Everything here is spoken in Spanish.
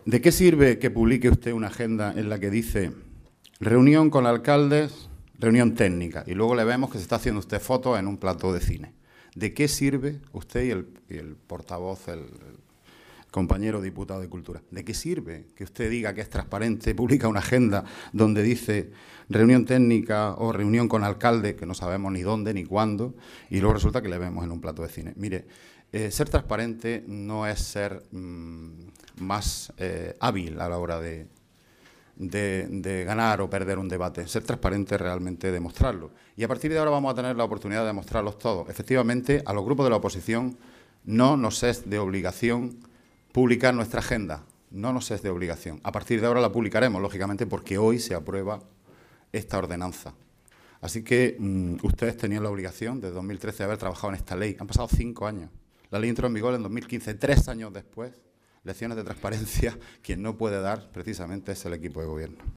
¿De qué sirve que publique usted una agenda en la que dice reunión con alcaldes, reunión técnica, y luego le vemos que se está haciendo usted fotos en un plató de cine? ¿De qué sirve usted y el portavoz, el compañero diputado de Cultura? ¿De qué sirve que usted diga que es transparente, publica una agenda donde dice reunión técnica o reunión con alcalde, que no sabemos ni dónde ni cuándo, y luego resulta que le vemos en un plató de cine? Mire, ser transparente no es ser más hábil a la hora de ganar o perder un debate. Ser transparente es realmente demostrarlo. Y a partir de ahora vamos a tener la oportunidad de demostrarlos todos. Efectivamente, a los grupos de la oposición no nos es de obligación publicar nuestra agenda. No nos es de obligación. A partir de ahora la publicaremos, lógicamente, porque hoy se aprueba esta ordenanza. Así que ustedes tenían la obligación desde 2013 de haber trabajado en esta ley. Han pasado 5 años. La ley entró en vigor en 2015, 3 años después. Lecciones de transparencia, quien no puede dar precisamente es el equipo de gobierno.